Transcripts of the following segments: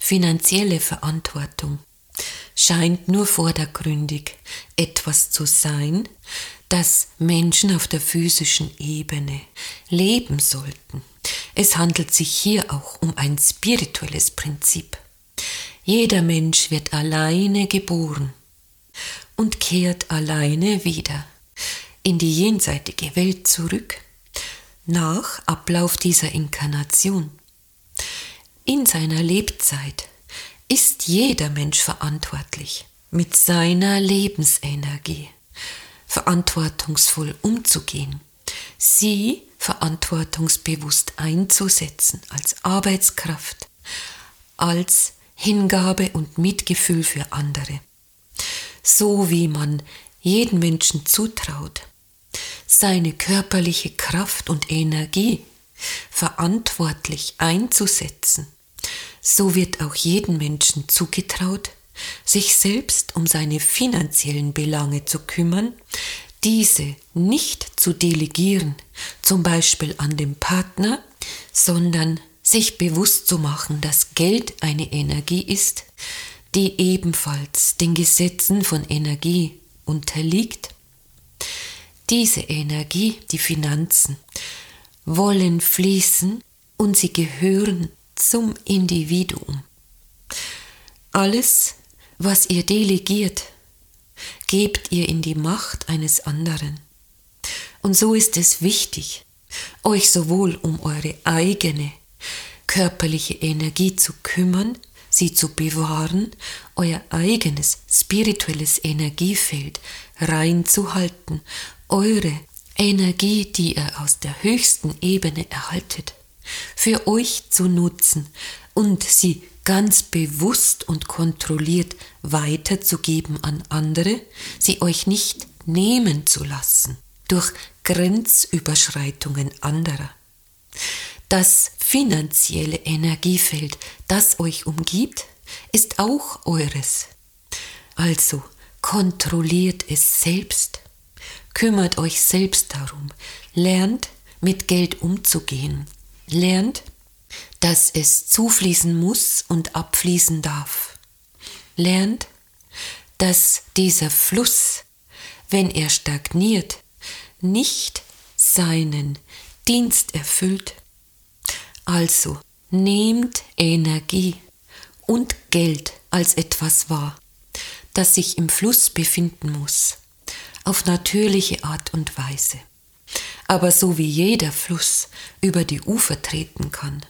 Finanzielle Verantwortung scheint nur vordergründig etwas zu sein, das Menschen auf der physischen Ebene leben sollten. Es handelt sich hier auch um ein spirituelles Prinzip. Jeder Mensch wird alleine geboren und kehrt alleine wieder in die jenseitige Welt zurück, nach Ablauf dieser Inkarnation. In seiner Lebzeit ist jeder Mensch verantwortlich, mit seiner Lebensenergie verantwortungsvoll umzugehen, sie verantwortungsbewusst einzusetzen als Arbeitskraft, als Hingabe und Mitgefühl für andere. So wie man jedem Menschen zutraut, seine körperliche Kraft und Energie verantwortlich einzusetzen, so wird auch jedem Menschen zugetraut, sich selbst um seine finanziellen Belange zu kümmern, diese nicht zu delegieren, zum Beispiel an den Partner, sondern sich bewusst zu machen, dass Geld eine Energie ist, die ebenfalls den Gesetzen von Energie unterliegt. Diese Energie, die Finanzen, wollen fließen und sie gehören zum Individuum. Alles, was ihr delegiert, gebt ihr in die Macht eines anderen. Und so ist es wichtig, euch sowohl um eure eigene körperliche Energie zu kümmern, sie zu bewahren, euer eigenes spirituelles Energiefeld reinzuhalten, eure Energie, die ihr aus der höchsten Ebene erhaltet, für euch zu nutzen und sie ganz bewusst und kontrolliert weiterzugeben an andere, sie euch nicht nehmen zu lassen durch Grenzüberschreitungen anderer. Das finanzielle Energiefeld, das euch umgibt, ist auch eures. Also kontrolliert es selbst, kümmert euch selbst darum, lernt mit Geld umzugehen, lernt, dass es zufließen muss und abfließen darf. Lernt, dass dieser Fluss, wenn er stagniert, nicht seinen Dienst erfüllt. Also nehmt Energie und Geld als etwas wahr, das sich im Fluss befinden muss, auf natürliche Art und Weise. Aber so wie jeder Fluss über die Ufer treten kann,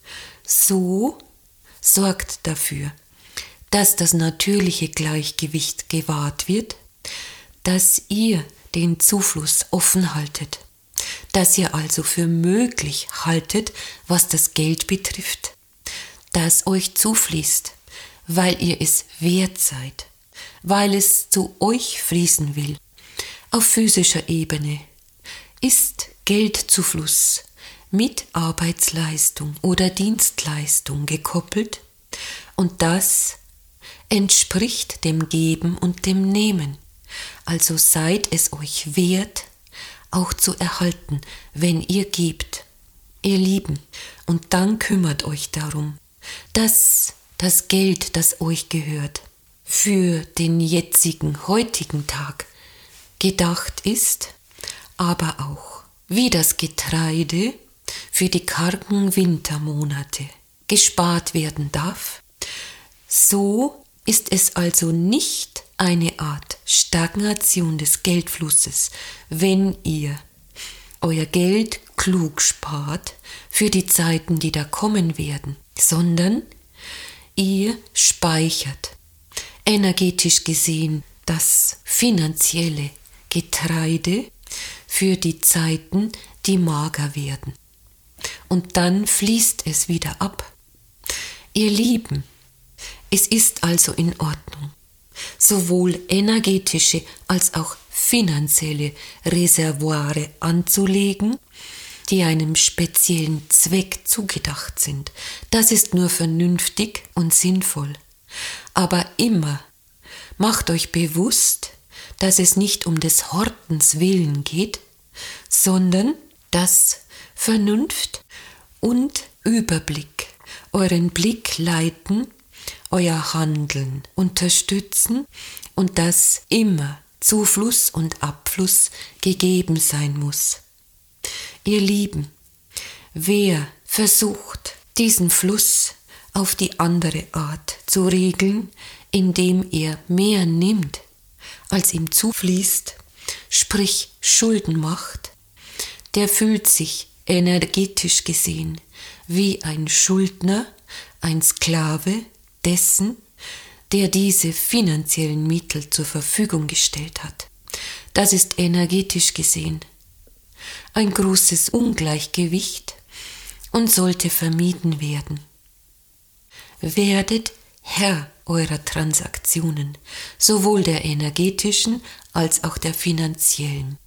so sorgt dafür, dass das natürliche Gleichgewicht gewahrt wird, dass ihr den Zufluss offen haltet, dass ihr also für möglich haltet, was das Geld betrifft, das euch zufließt, weil ihr es wert seid, weil es zu euch fließen will. Auf physischer Ebene ist Geldzufluss mit Arbeitsleistung oder Dienstleistung gekoppelt und das entspricht dem Geben und dem Nehmen. Also seid es euch wert, auch zu erhalten, wenn ihr gebt, ihr Lieben, und dann kümmert euch darum, dass das Geld, das euch gehört, für den heutigen Tag gedacht ist, aber auch wie das Getreide für die kargen Wintermonate gespart werden darf, so ist es also nicht eine Art Stagnation des Geldflusses, wenn ihr euer Geld klug spart für die Zeiten, die da kommen werden, sondern ihr speichert energetisch gesehen das finanzielle Getreide für die Zeiten, die mager werden. Und dann fließt es wieder ab. Ihr Lieben, es ist also in Ordnung, sowohl energetische als auch finanzielle Reservoire anzulegen, die einem speziellen Zweck zugedacht sind. Das ist nur vernünftig und sinnvoll. Aber immer macht euch bewusst, dass es nicht um des Hortens willen geht, sondern dass Vernunft und Überblick euren Blick leiten euer Handeln unterstützen und dass immer Zufluss und Abfluss gegeben sein muss. Ihr Lieben, wer versucht, diesen Fluss auf die andere Art zu regeln, indem er mehr nimmt, als ihm zufließt, sprich Schulden macht, der fühlt sich energetisch gesehen wie ein Schuldner, ein Sklave dessen, der diese finanziellen Mittel zur Verfügung gestellt hat. Das ist energetisch gesehen ein großes Ungleichgewicht und sollte vermieden werden. Werdet Herr eurer Transaktionen, sowohl der energetischen als auch der finanziellen.